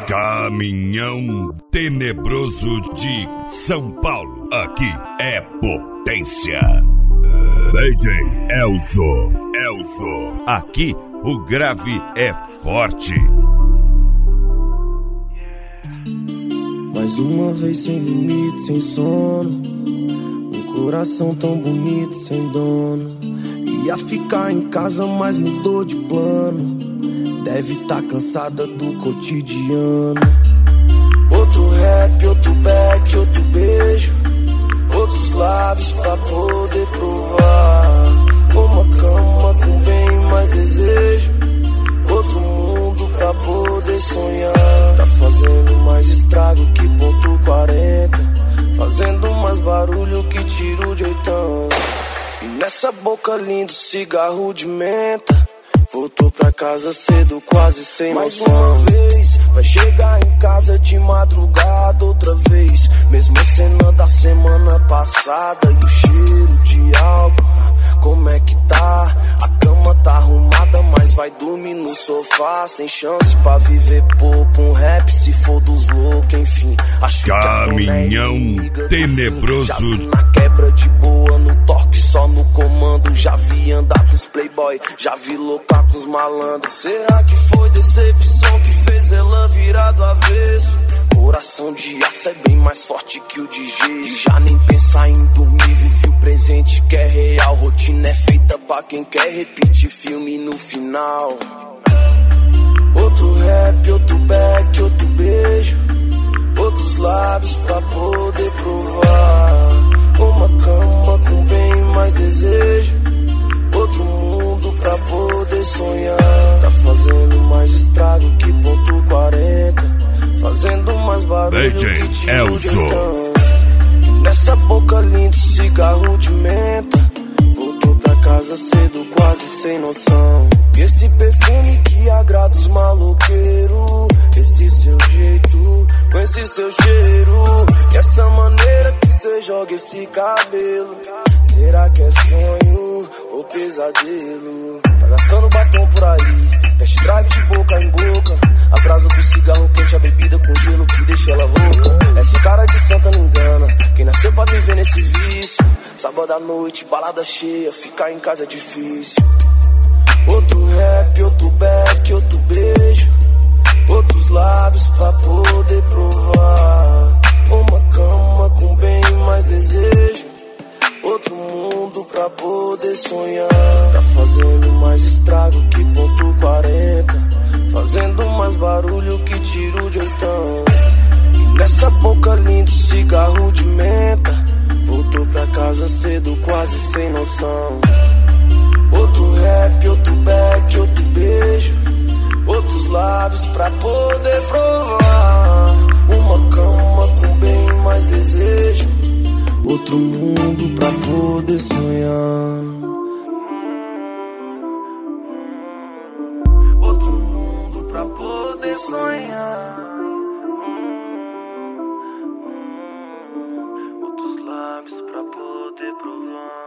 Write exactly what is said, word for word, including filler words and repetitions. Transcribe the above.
Caminhão Tenebroso de São Paulo. Aqui é potência. D J Elzo. Elzo. Aqui o grave é forte. Mais uma vez sem limite, sem sono. Um coração tão bonito, sem dono. Ia ficar em casa, mas mudou de plano. Deve tá cansada do cotidiano. Outro rap, outro back, outro beijo. Outros lábios pra poder provar. Uma cama com bem mais desejo. Outro mundo pra poder sonhar. Tá fazendo mais estrago que ponto quarenta. Fazendo mais barulho que tiro de oitão. E nessa boca lindo cigarro de menta. Voltou pra casa cedo, quase sem noção. Mais uma vez, vai chegar em casa de madrugada outra vez. Mesma cena da semana passada. E o cheiro de álcool, como é que tá? A cama tá arrumada, mas vai dormir no sofá. Sem chance pra viver pouco, um rap se for dos loucos, enfim. Acho Caminhão que a Tenebroso. Já vi na quebra de boa, no toque só no comando. Já vi andar com os playboy, já vi loucar com os malandros. Será que foi decepção que fez ela virar do avesso? Coração de aço é bem mais forte que o de gesso. E já nem pensar em dormir, vive o presente que é real. Rotina é feita pra quem quer repetir filme no final. Outro rap, outro back, outro beijo. Outros lábios pra poder provar. Uma cama com bem mais desejo. Outro mundo pra poder sonhar. Tá fazendo mais estrago que ponto quarenta. Fazendo mais barulho D J que tiro Elzo. de oitão. E nessa boca lindo cigarro de menta. Voltou pra casa cedo, quase sem noção. E esse perfume que agrada os maloqueiros. Esse seu jeito, com esse seu cheiro. E essa maneira que cê joga esse cabelo. Será que é sonho ou pesadelo? Tá gastando batom por aí, test drive de boca em boca. A brasa do cigarro quente, a bebida com gelo que deixa ela rouca. Essa cara de santa não engana, quem nasceu pra viver nesse vício. Sábado à noite, balada cheia, ficar em casa é difícil. Outro rap, outro back, outro beijo. Outros lábios pra poder provar. Uma cama com bem mais desejo. Outro mundo pra poder sonhar. Tá fazendo mais estrago que ponto quarenta. Fazendo mais barulho que tiro de oitão. E nessa boca lindo cigarro de menta. Voltou pra casa cedo, quase sem noção. Outro rap, outro back, outro beijo. Outros lábios pra poder provar. Uma cama com bem mais desejo. Outro mundo pra poder sonhar. Outro mundo pra poder sonhar. Outros lábios pra poder provar.